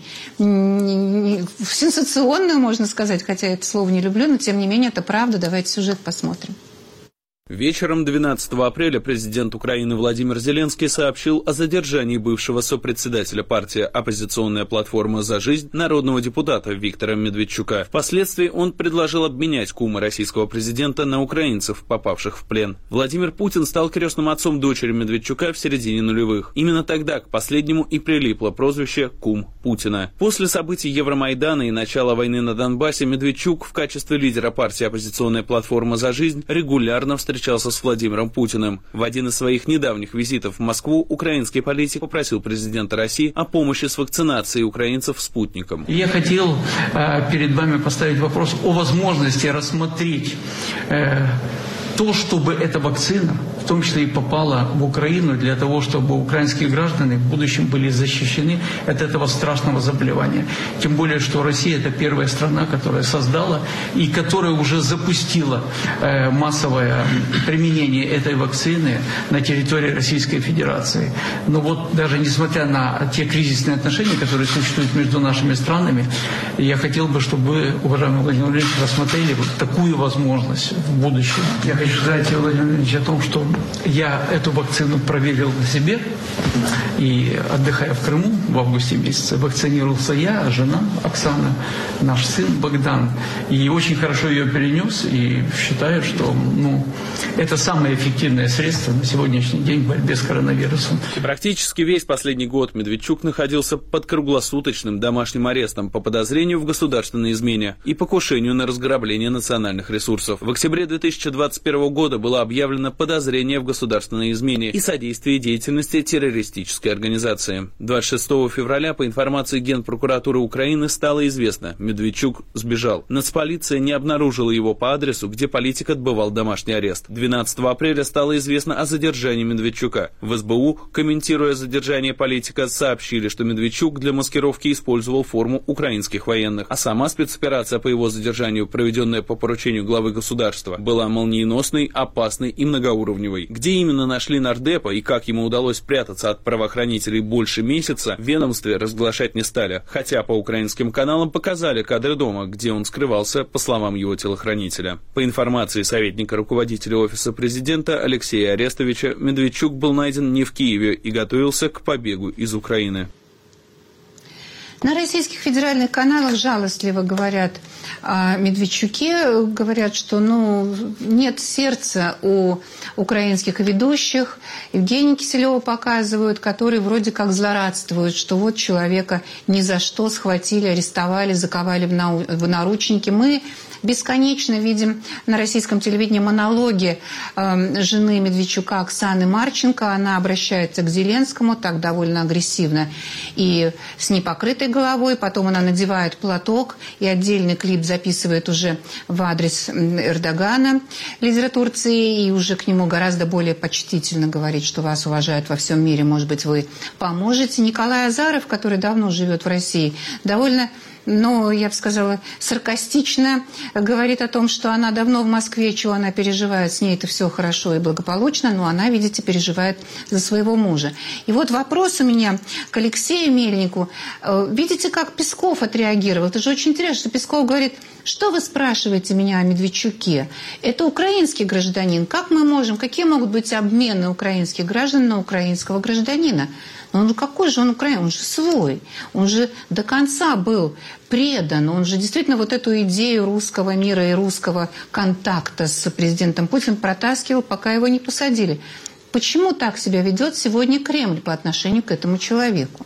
сенсационную, можно сказать, хотя я это слово не люблю, но тем не менее это правда. Давайте сюжет посмотрим. Вечером 12 апреля президент Украины Владимир Зеленский сообщил о задержании бывшего сопредседателя партии «Оппозиционная платформа за жизнь» народного депутата Виктора Медведчука. Впоследствии он предложил обменять кума российского президента на украинцев, попавших в плен. Владимир Путин стал крестным отцом дочери Медведчука в середине нулевых. Именно тогда к последнему и прилипло прозвище «Кум Путина». После событий Евромайдана и начала войны на Донбассе Медведчук в качестве лидера партии «Оппозиционная платформа за жизнь» регулярно встречался с Владимиром Путиным. В один из своих недавних визитов в Москву украинский политик попросил президента России о помощи с вакцинацией украинцев спутником. Я хотел перед вами поставить вопрос о возможности рассмотреть то, чтобы эта вакцина, в том числе и попала в Украину, для того, чтобы украинские граждане в будущем были защищены от этого страшного заболевания. Тем более, что Россия – это первая страна, которая создала и которая уже запустила массовое применение этой вакцины на территории Российской Федерации. Но вот даже несмотря на те кризисные отношения, которые существуют между нашими странами, я хотел бы, чтобы вы, уважаемый Владимир Владимирович, рассмотрели вот такую возможность в будущем. Я хочу сказать, Владимир Владимирович, о том, что я эту вакцину проверил на себе, и отдыхая в Крыму в августе месяце, вакцинировался я, жена Оксана, наш сын Богдан, и очень хорошо ее перенес, и считаю, что это самое эффективное средство на сегодняшний день в борьбе с коронавирусом. Практически весь последний год Медведчук находился под круглосуточным домашним арестом по подозрению в государственной измене и покушению на разграбление национальных ресурсов. В октябре 2021 года было объявлено подозрение в государственной измене и содействии деятельности террористической организации. 26 февраля по информации Генпрокуратуры Украины стало известно, Медведчук сбежал. Нацполиция не обнаружила его по адресу, где политик отбывал домашний арест. 12 апреля стало известно о задержании Медведчука. В СБУ, комментируя задержание политика, сообщили, что Медведчук для маскировки использовал форму украинских военных, а сама спецоперация по его задержанию, проведенная по поручению главы государства, была молниеносной, опасной и многоуровневой. Где именно нашли нардепа и как ему удалось прятаться от правоохранителей больше месяца, в ведомстве разглашать не стали, хотя по украинским каналам показали кадры дома, где он скрывался, по словам его телохранителя. По информации советника руководителя Офиса президента Алексея Арестовича, Медведчук был найден не в Киеве и готовился к побегу из Украины. На российских федеральных каналах жалостливо говорят о Медведчуке, говорят, что нет сердца у украинских ведущих. Евгения Киселева показывают, которые вроде как злорадствуют, что вот человека ни за что схватили, арестовали, заковали в наручники. Мы бесконечно видим на российском телевидении монологи жены Медведчука Оксаны Марченко. Она обращается к Зеленскому так довольно агрессивно и с непокрытой головой. Потом она надевает платок и отдельный клип записывает уже в адрес Эрдогана, лидера Турции, и уже к нему гораздо более почтительно говорит, что вас уважают во всем мире, может быть, вы поможете. Николай Азаров, который давно живет в России, довольно, я бы сказала, саркастично говорит о том, что она давно в Москве, чего она переживает, с ней это все хорошо и благополучно, но она, видите, переживает за своего мужа. И вот вопрос у меня к Алексею Мельнику. Видите, как Песков отреагировал? Это же очень интересно, что Песков говорит: что вы спрашиваете меня о Медведчуке? Это украинский гражданин. Как мы можем, какие могут быть обмены украинских граждан на украинского гражданина? Но какой же он украинец? Он же свой. Он же до конца был предан. Он же действительно вот эту идею русского мира и русского контакта с президентом Путиным протаскивал, пока его не посадили. Почему так себя ведет сегодня Кремль по отношению к этому человеку?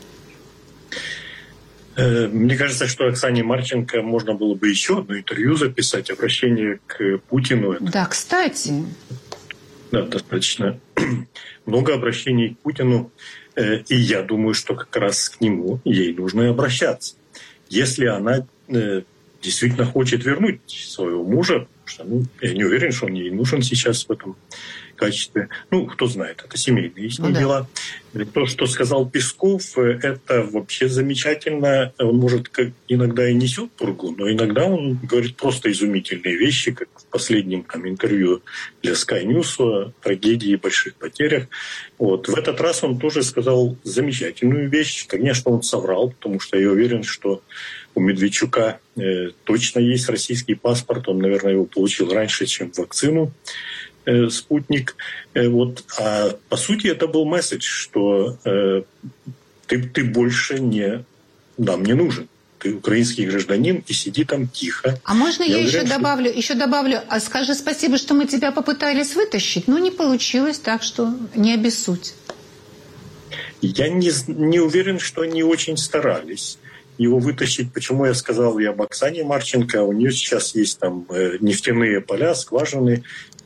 Мне кажется, что Оксане Марченко можно было бы еще одно интервью записать, обращение к Путину. Да, кстати. Да, достаточно много обращений к Путину. И я думаю, что как раз к нему ей нужно обращаться. Если она действительно хочет вернуть своего мужа, потому что я не уверен, что он ей нужен сейчас в этом качестве. Кто знает, это семейные дела. То, что сказал Песков, это вообще замечательно. Он, может, иногда и несет пургу, но иногда он говорит просто изумительные вещи, как в последнем интервью для Sky News о трагедии и больших потерях. В этот раз он тоже сказал замечательную вещь. Конечно, он соврал, потому что я уверен, что у Медведчука точно есть российский паспорт. Он, наверное, его получил раньше, чем вакцину «Спутник». А по сути это был месседж, что ты больше нам не нужен. Ты украинский гражданин и сиди там тихо. А можно я еще добавлю, а скажи спасибо, что мы тебя попытались вытащить, но не получилось, так что не обессудь. Я не уверен, что они очень старались его вытащить. Почему я сказал и об Оксане Марченко? У нее сейчас есть там нефтяные поля, скважины.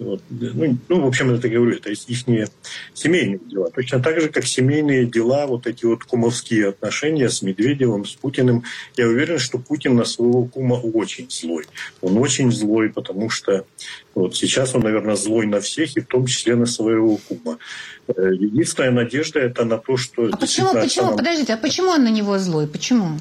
В общем, это говорю, это их семейные дела. Точно так же, как семейные дела, эти кумовские отношения с Медведевым, с Путиным. Я уверен, что Путин на своего кума очень злой. Он очень злой, потому что сейчас он, наверное, злой на всех, и в том числе на своего кума. Единственная надежда это на то, что... Подождите, а почему он на него злой? Почему?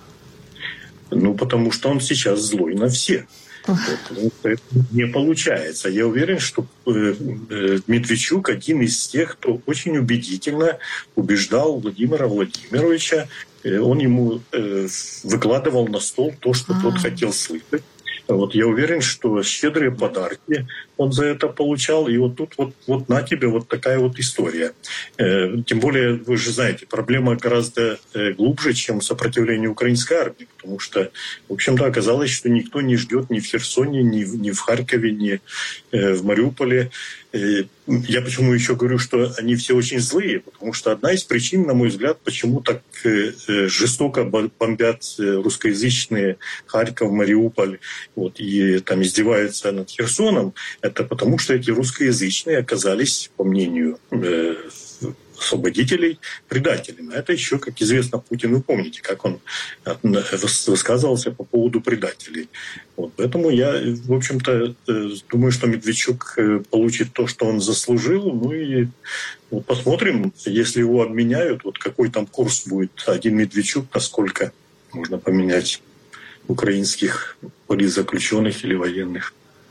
Потому что он сейчас злой на всех. Это не получается. Я уверен, что Медведчук один из тех, кто очень убедительно убеждал Владимира Владимировича. Он ему выкладывал на стол то, что тот хотел слышать. Я уверен, что щедрые подарки он за это получал. И тут на тебе такая история. Тем более, вы же знаете, проблема гораздо глубже, чем сопротивление украинской армии. Потому что, в общем-то, оказалось, что никто не ждет ни в Херсоне, ни в Харькове, ни в Мариуполе. Я почему еще говорю, что они все очень злые, потому что одна из причин, на мой взгляд, почему так жестоко бомбят русскоязычные Харьков, Мариуполь, и там издеваются над Херсоном, это потому что эти русскоязычные оказались, по мнению освободителей, предателями. Это еще, как известно, Путин, вы помните, как он высказывался по поводу предателей. Поэтому я, в общем-то, думаю, что Медведчук получит то, что он заслужил. И посмотрим, если его обменяют, какой там курс будет один Медведчук, насколько можно поменять украинских политзаключенных или военных.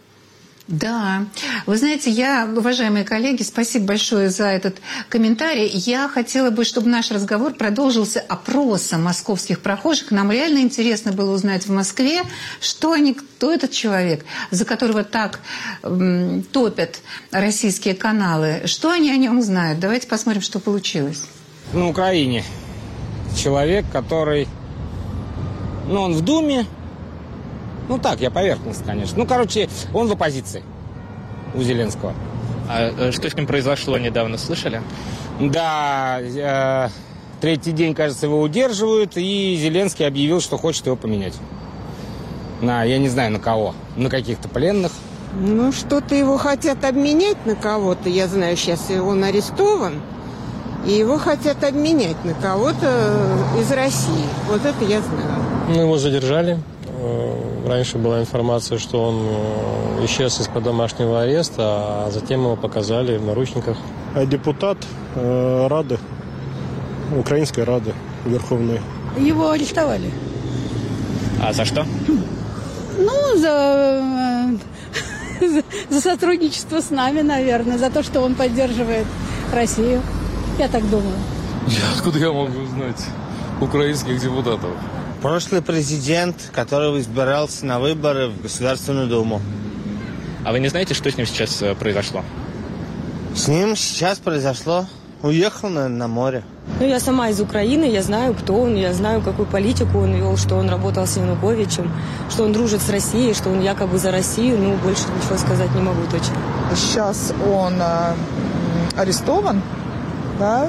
Да, вы знаете, уважаемые коллеги, спасибо большое за этот комментарий. Я хотела бы, чтобы наш разговор продолжился опросом московских прохожих. Нам реально интересно было узнать в Москве, кто этот человек, за которого так топят российские каналы. Что они о нем знают? Давайте посмотрим, что получилось. На Украине человек, который, он в Думе. Так, я поверхностно, конечно. Он в оппозиции у Зеленского. А что с ним произошло недавно, слышали? Да, третий день, кажется, его удерживают, и Зеленский объявил, что хочет его поменять. Я не знаю, на кого. На каких-то пленных. Что-то его хотят обменять на кого-то. Я знаю, сейчас он арестован. И его хотят обменять на кого-то из России. Это я знаю. Его задержали. Раньше была информация, что он исчез из-под домашнего ареста, а затем его показали в наручниках. Депутат Рады, Украинской Рады Верховной. Его арестовали. А за что? За сотрудничество с нами, наверное, за то, что он поддерживает Россию. Я так думаю. Откуда я могу знать украинских депутатов? Прошлый президент, который избирался на выборы в Государственную Думу. А вы не знаете, что с ним сейчас произошло? С ним сейчас произошло. Уехал, наверное, на море. Я сама из Украины, я знаю, кто он, я знаю, какую политику он вел, что он работал с Януковичем, что он дружит с Россией, что он якобы за Россию. Больше ничего сказать не могу точно. Сейчас он арестован, да?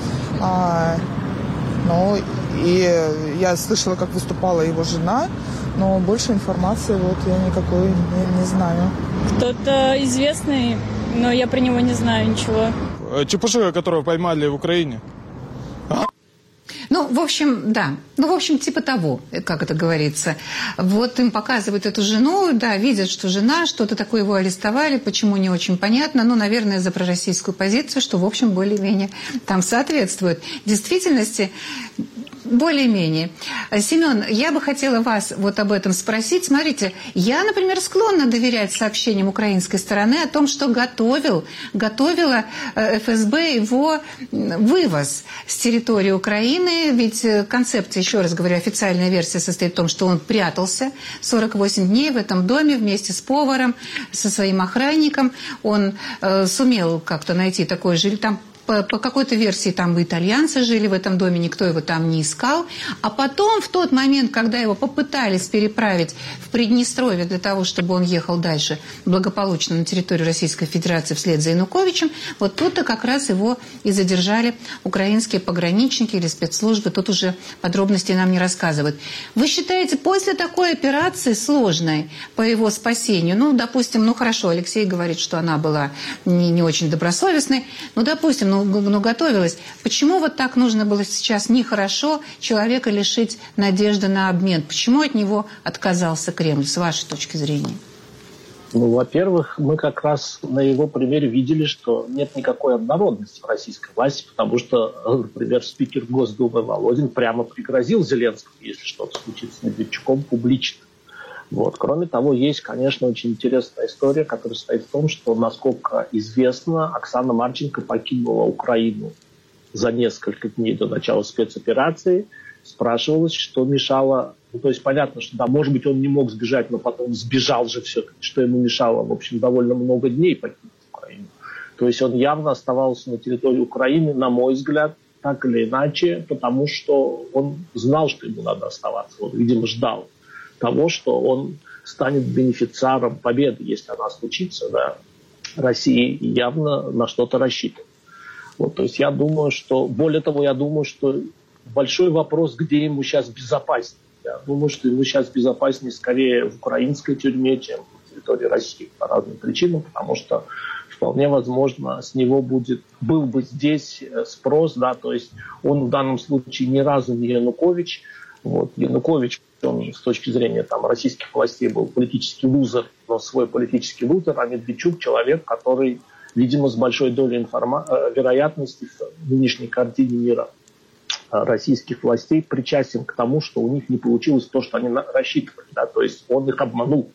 И я слышала, как выступала его жена, но больше информации я никакой не знаю. Кто-то известный, но я про него не знаю ничего. Чепушила, которого поймали в Украине. В общем, да. Ну, в общем, типа того, как это говорится. Вот им показывают эту жену, да, видят, что жена, что-то такое, его арестовали, почему не очень понятно. Ну, наверное, за пророссийскую позицию, что, в общем, более-менее там соответствует. В действительности, более-менее. Семен, я бы хотела вас вот об этом спросить. Смотрите, я, например, склонна доверять сообщениям украинской стороны о том, что готовила ФСБ его вывоз с территории Украины. Ведь концепция, еще раз говорю, официальная версия состоит в том, что он прятался 48 дней в этом доме вместе с поваром, со своим охранником. Он сумел как-то найти такое жилье. Там по какой-то версии там и итальянцы жили в этом доме, никто его там не искал. А потом, в тот момент, когда его попытались переправить в Приднестровье для того, чтобы он ехал дальше благополучно на территорию Российской Федерации вслед за Януковичем, вот тут-то как раз его и задержали украинские пограничники или спецслужбы. Тут уже подробностей нам не рассказывают. Вы считаете, после такой операции сложной по его спасению, ну, допустим, ну, хорошо, Алексей говорит, что она была не очень добросовестной, ну, допустим, но готовилась. Почему вот так нужно было сейчас нехорошо человека лишить надежды на обмен? Почему от него отказался Кремль, с вашей точки зрения? Ну, во-первых, мы как раз на его примере видели, что нет никакой однородности в российской власти, потому что, например, спикер Госдумы Володин прямо пригрозил Зеленскому, если что-то случится с Медведчуком, публично. Вот. Кроме того, есть, конечно, очень интересная история, которая состоит в том, что, насколько известно, Оксана Марченко покинула Украину за несколько дней до начала спецоперации. Спрашивалось, что мешало. Ну, то есть понятно, что да, может быть, он не мог сбежать, но потом сбежал же все-таки, что ему мешало, в общем, довольно много дней покинуть Украину. То есть он явно оставался на территории Украины, на мой взгляд, так или иначе, потому что он знал, что ему надо оставаться. Вот, видимо, ждал того, что он станет бенефициаром победы, если она случится, да, России явно на что-то рассчитывает. Вот, то есть я думаю, что, более того, я думаю, что большой вопрос, где ему сейчас безопаснее. Я думаю, что ему сейчас безопаснее скорее в украинской тюрьме, чем на территории России по разным причинам, потому что вполне возможно с него был бы здесь спрос, да, то есть он в данном случае ни разу не Янукович. Вот, Янукович, он с точки зрения там, российских властей был политический лузер, но свой политический лузер, а Медведчук человек, который, видимо, с большой долей вероятности в нынешней картине мира российских властей причастен к тому, что у них не получилось то, что они рассчитывали. Да? То есть он их обманул,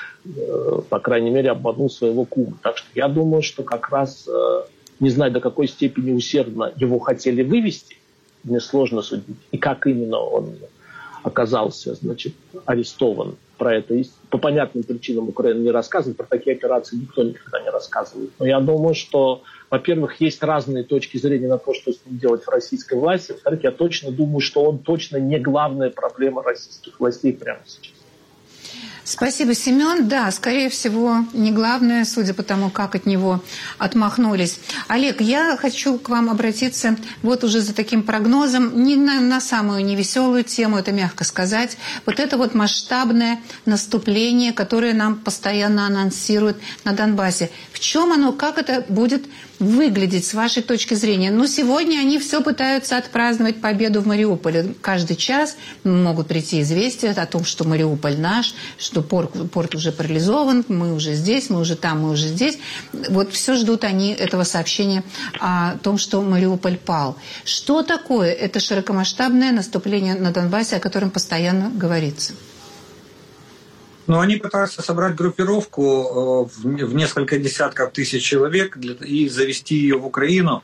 по крайней мере, обманул своего кума. Так что я думаю, что как раз, не знаю, до какой степени усердно его хотели вывести, мне сложно судить, и как именно он оказался, значит, арестован. Про это по понятным причинам Украина не рассказывает, про такие операции никто никогда не рассказывает. Но я думаю, что, во-первых, есть разные точки зрения на то, что с ним делать в российской власти. Во-вторых, я точно думаю, что он точно не главная проблема российских властей прямо сейчас. Спасибо, Семен. Да, скорее всего, не главное, судя по тому, как от него отмахнулись. Олег, я хочу к вам обратиться вот уже за таким прогнозом, не на самую невеселую тему, это мягко сказать. Вот это вот масштабное наступление, которое нам постоянно анонсируют на Донбассе. В чем оно, как это будет выглядеть с вашей точки зрения? Ну, сегодня они все пытаются отпраздновать победу в Мариуполе. Каждый час могут прийти известия о том, что Мариуполь наш, что порт уже парализован, мы уже здесь, мы уже там, мы уже здесь. Вот все ждут они этого сообщения о том, что Мариуполь пал. Что такое это широкомасштабное наступление на Донбассе, о котором постоянно говорится? Но они пытаются собрать группировку в несколько десятков тысяч человек и завести ее в Украину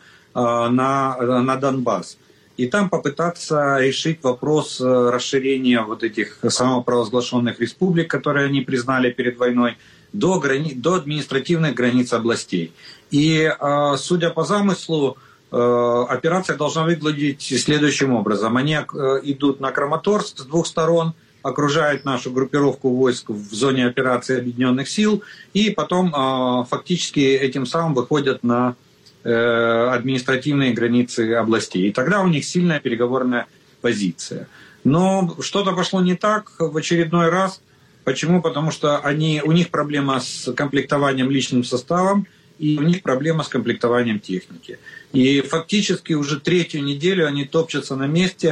на Донбасс. И там попытаться решить вопрос расширения вот этих самопровозглашенных республик, которые они признали перед войной, до административных границ областей. И, судя по замыслу, операция должна выглядеть следующим образом. Они идут на Краматорск с двух сторон, окружают нашу группировку войск в зоне операции Объединенных сил и потом фактически этим самым выходят на административные границы областей. И тогда у них сильная переговорная позиция. Но что-то пошло не так в очередной раз. Почему? Потому что у них проблема с комплектованием личным составом и у них проблема с комплектованием техники. И фактически уже третью неделю они топчутся на месте,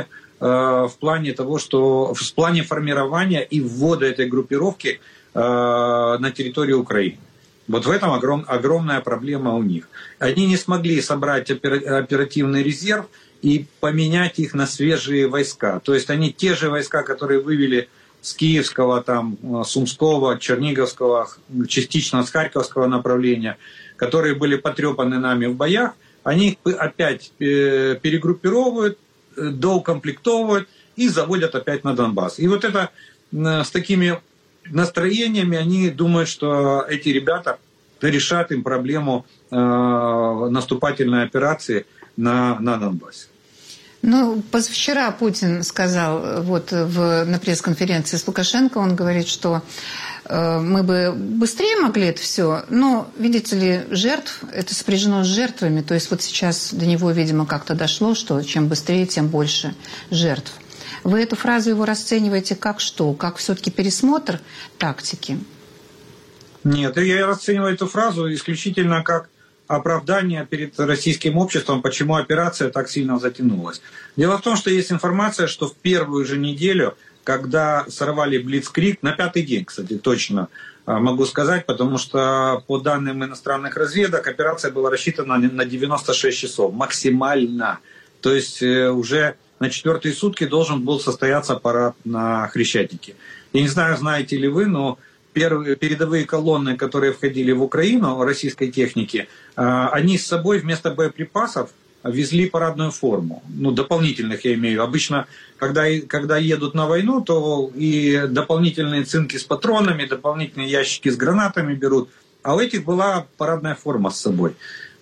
в плане того, что в плане формирования и ввода этой группировки на территорию Украины. Вот в этом огромная проблема у них. Они не смогли собрать оперативный резерв и поменять их на свежие войска. То есть они те же войска, которые вывели с Киевского, там, Сумского, Черниговского, частично с Харьковского направления, которые были потрепаны нами в боях, они их опять перегруппировывают, доукомплектовывают и заводят опять на Донбасс. И вот это с такими настроениями они думают, что эти ребята решат им проблему наступательной операции на Донбассе. Ну, позавчера Путин сказал на пресс-конференции с Лукашенко, он говорит, что мы бы быстрее могли это все, но, видите ли, это сопряжено с жертвами, то есть вот сейчас до него, видимо, как-то дошло, что чем быстрее, тем больше жертв. Вы эту фразу его расцениваете как что? Как все-таки пересмотр тактики? Нет, я расцениваю эту фразу исключительно как оправдание перед российским обществом, почему операция так сильно затянулась. Дело в том, что есть информация, что в первую же неделю, когда сорвали Блицкриг, на 5-й день, кстати, точно могу сказать, потому что по данным иностранных разведок операция была рассчитана на 96 часов, максимально. То есть уже на 4-е сутки должен был состояться парад на Хрещатике. Я не знаю, знаете ли вы, но передовые колонны, которые входили в Украину, российской техники, они с собой вместо боеприпасов везли парадную форму. Ну, дополнительных я имею. Обычно, когда едут на войну, то и дополнительные цинки с патронами, дополнительные ящики с гранатами берут. А у этих была парадная форма с собой.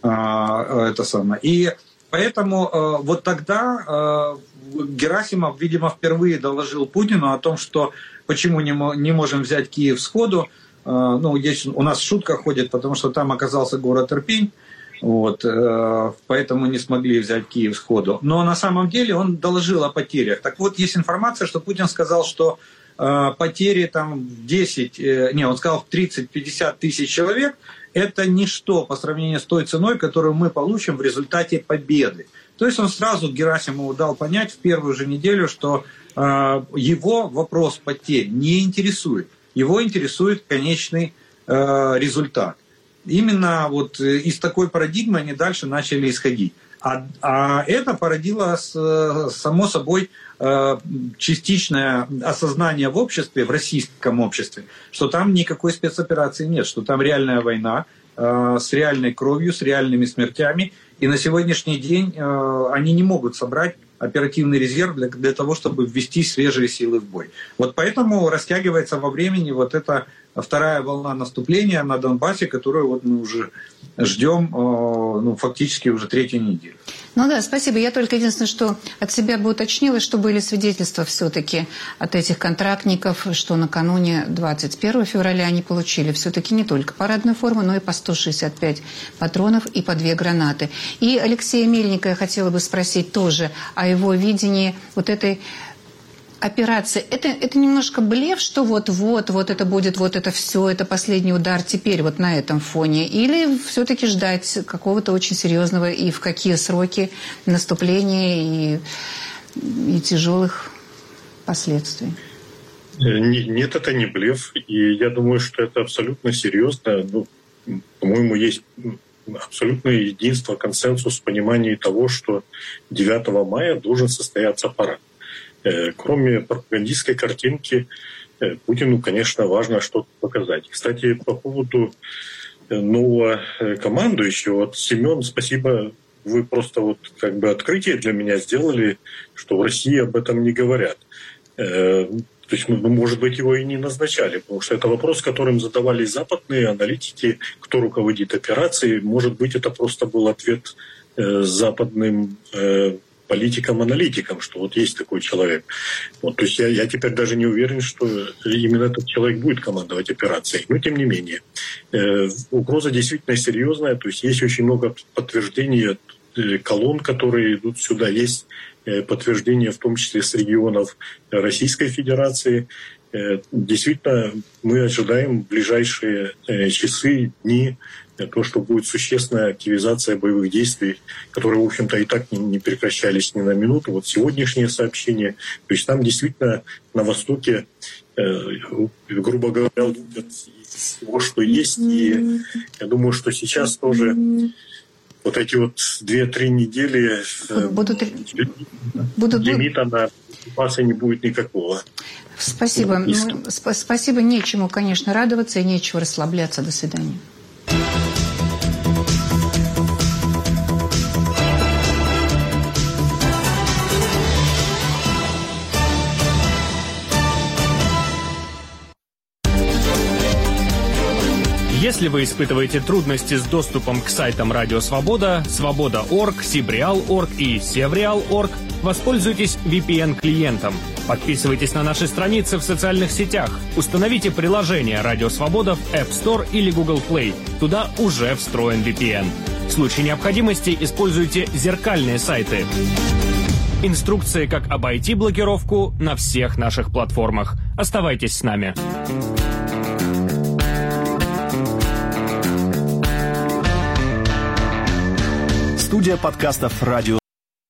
И поэтому вот тогда Герасимов, видимо, впервые доложил Путину о том, что почему не можем взять Киев сходу. Здесь у нас шутка ходит, потому что там оказался город Ирпень, поэтому не смогли взять Киев сходу. Но на самом деле он доложил о потерях. Так вот, есть информация, что Путин сказал, что потери там 30-50 тысяч человек – это ничто по сравнению с той ценой, которую мы получим в результате победы. То есть он сразу Герасимову дал понять в первую же неделю, что его вопрос потерь не интересует. Его интересует конечный результат. Именно вот из такой парадигмы они дальше начали исходить. А это породило, само собой, частичное осознание в обществе, в российском обществе, что там никакой спецоперации нет, что там реальная война с реальной кровью, с реальными смертями. И на сегодняшний день они не могут собрать оперативный резерв для того, чтобы ввести свежие силы в бой. Вот поэтому растягивается во времени вот эта вторая волна наступления на Донбассе, которую вот мы уже ждем фактически уже 3-ю неделю. Ну да, спасибо. Я только единственное, что от себя бы уточнила, что были свидетельства все-таки от этих контрактников, что накануне 21 февраля они получили все-таки не только парадную форму, но и по 165 патронов и по 2 гранаты. И Алексея Мельника я хотела бы спросить тоже о его видении вот этой операции. Это немножко блеф, что вот это будет, вот это все, это последний удар теперь вот на этом фоне? Или все-таки ждать какого-то очень серьезного и в какие сроки наступления и тяжелых последствий? Нет, это не блеф. И я думаю, что это абсолютно серьезно. По-моему, есть абсолютное единство, консенсус в понимании того, что 9 мая должен состояться парад. Кроме пропагандистской картинки, Путину, конечно, важно что-то показать. Кстати, по поводу нового командующего, вот, Семен, спасибо, вы просто открытие для меня сделали, что в России об этом не говорят. То есть, может быть, его и не назначали, потому что это вопрос, которым задавались западные аналитики, кто руководит операцией. Может быть, это просто был ответ западным политикам-аналитикам, что вот есть такой человек. То есть я теперь даже не уверен, что именно этот человек будет командовать операцией. Но тем не менее, угроза действительно серьезная. То есть есть очень много подтверждений колонн, которые идут сюда. Есть подтверждения в том числе с регионов Российской Федерации. Действительно, мы ожидаем в ближайшие часы, дни то, что будет существенная активизация боевых действий, которые, в общем-то, и так не прекращались ни на минуту. Вот сегодняшнее сообщение, то есть там действительно на Востоке, грубо говоря, лупят всего, что есть. И я думаю, что сейчас тоже вот эти вот 2-3 недели лимита на оккупации не будет никакого. Спасибо. Спасибо. Нечему, конечно, радоваться и нечего расслабляться. До свидания. Если вы испытываете трудности с доступом к сайтам Радио Свобода, Свобода.орг, Сибреал.орг и Севреал.орг, воспользуйтесь VPN-клиентом. Подписывайтесь на наши страницы в социальных сетях. Установите приложение Радио Свобода в App Store или Google Play. Туда уже встроен VPN. В случае необходимости используйте зеркальные сайты. Инструкции, как обойти блокировку, на всех наших платформах. Оставайтесь с нами. Студия подкастов «Радио